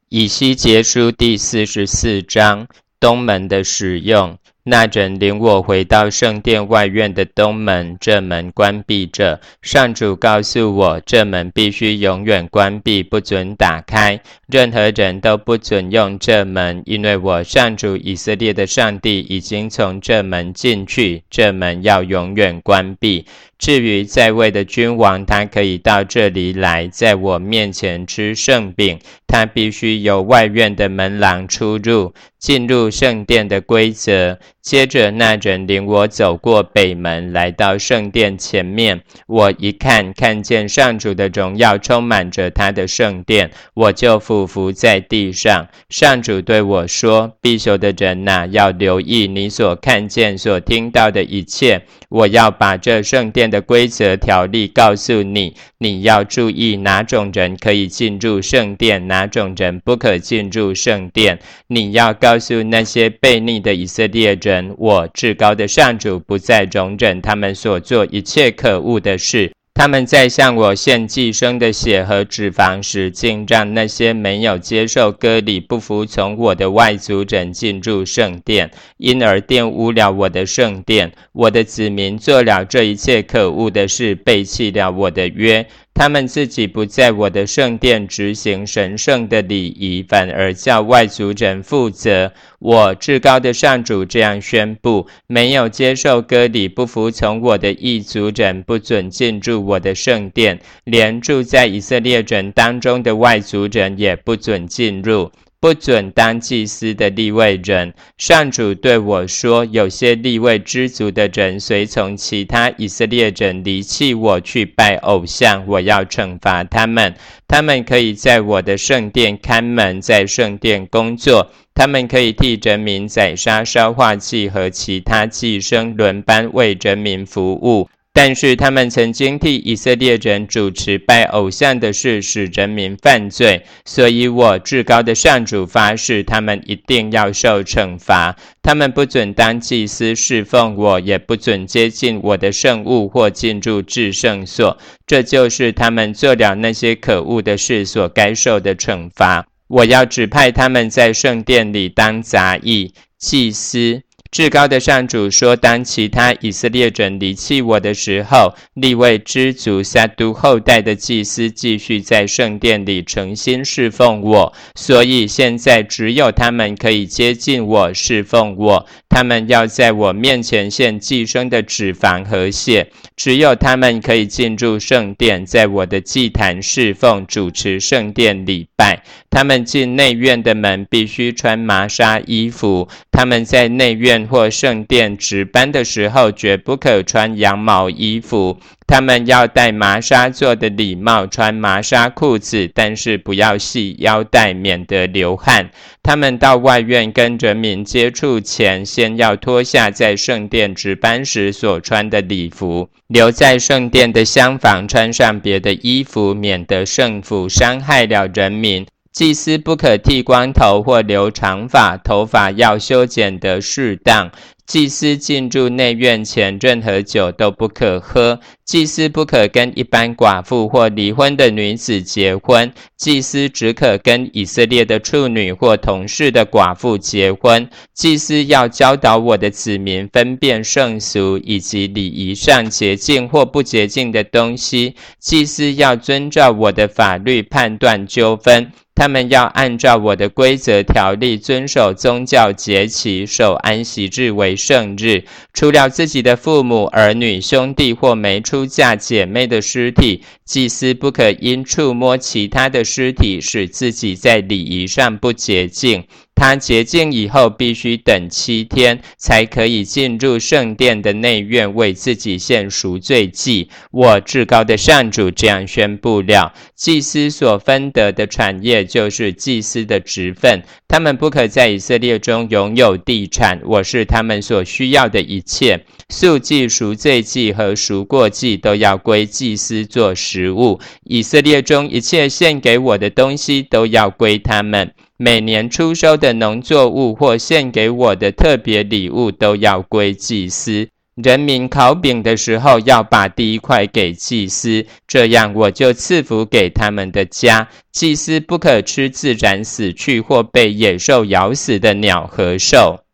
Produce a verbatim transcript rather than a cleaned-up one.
以西结书第四十四章，东门的使用。那人领我回到圣殿外院的东门，这门关闭着。上主告诉我，这门必须永远关闭，不准打开。任何人都不准用这门，因为我上主以色列的上帝已经从这门进去，这门要永远关闭。至于在位的君王，他可以到这里来，在我面前吃圣饼，他必须由外院的门廊出入，进入圣殿的规则。接着那人领我走过北门，来到圣殿前面。我一看，看见上主的荣耀充满着他的圣殿，我就俯伏在地上。上主对我说：必修的人哪，要留意你所看见所听到的一切。我要把这圣殿的规则条例告诉你，你要注意哪种人可以进入圣殿，哪种人不可进入圣殿。你要告诉那些悖逆的以色列人，我至高的上主不再容忍他们所做一切可恶的事。他们在向我献祭牲的血和脂肪时，竟让那些没有接受割礼、不服从我的外族人进入圣殿，因而玷污了我的圣殿。我的子民做了这一切可恶的事，背弃了我的约。他们自己不在我的圣殿执行神圣的礼仪，反而叫外族人负责。我至高的上主这样宣布：没有接受割礼、不服从我的异族人，不准进入我的圣殿，连住在以色列人当中的外族人也不准进入。不准当祭司的利未人。上主对我说，有些利未支族的人随从其他以色列人离弃我，去拜偶像，我要惩罚他们。他们可以在我的圣殿看门，在圣殿工作。他们可以替人民宰杀烧化祭和其他祭牲，轮班为人民服务。但是他们曾经替以色列人主持拜偶像的事，使人民犯罪，所以我至高的上主发誓，他们一定要受惩罚。他们不准当祭司侍奉我，也不准接近我的圣物或进入至圣所。这就是他们做了那些可恶的事所该受的惩罚。我要指派他们在圣殿里当杂役、祭司。至高的上主说，当其他以色列人离弃我的时候，利未支族撒督后代的祭司继续在圣殿里诚心侍奉我，所以现在只有他们可以接近我，侍奉我。他们要在我面前献祭牲的脂肪和血，只有他们可以进入圣殿，在我的祭坛侍奉，主持圣殿礼拜。他们进内院的门必须穿麻纱衣服，他们在内院或圣殿值班的时候，绝不可穿羊毛衣服。他们要戴麻纱做的礼帽，穿麻纱裤子，但是不要系腰带，免得流汗。他们到外院跟人民接触前，先要脱下在圣殿值班时所穿的礼服，留在圣殿的厢房穿上别的衣服，免得圣服伤害了人民。祭司不可剃光头或留长发，头发要修剪得适当。祭司进入内院前，任何酒都不可喝。祭司不可跟一般寡妇或离婚的女子结婚。祭司只可跟以色列的处女或同室的寡妇结婚。祭司要教导我的子民分辨圣俗以及礼仪上洁净或不洁净的东西。祭司要遵照我的法律判断纠纷。他们要按照我的规则条例遵守宗教节期，守安息日为圣日。除了自己的父母、儿女、兄弟或没出嫁姐妹的尸体，祭司不可因触摸其他的尸体，使自己在礼仪上不洁净。他洁净以后，必须等七天，才可以进入圣殿的内院，为自己献赎罪祭。我至高的上主这样宣布了：祭司所分得的产业，就是祭司的职分。他们不可在以色列中拥有地产，我是他们所需要的一切。素祭、赎罪祭和赎过祭都要归祭司做食物。以色列中一切献给我的东西，都要归他们。每年出收的农作物或献给我的特别礼物，都要归祭司。 人民烤饼的时候，要把第一块给祭司，这样我就赐福给他们的家。祭司不可吃自然死去或被野兽咬死的鸟和兽。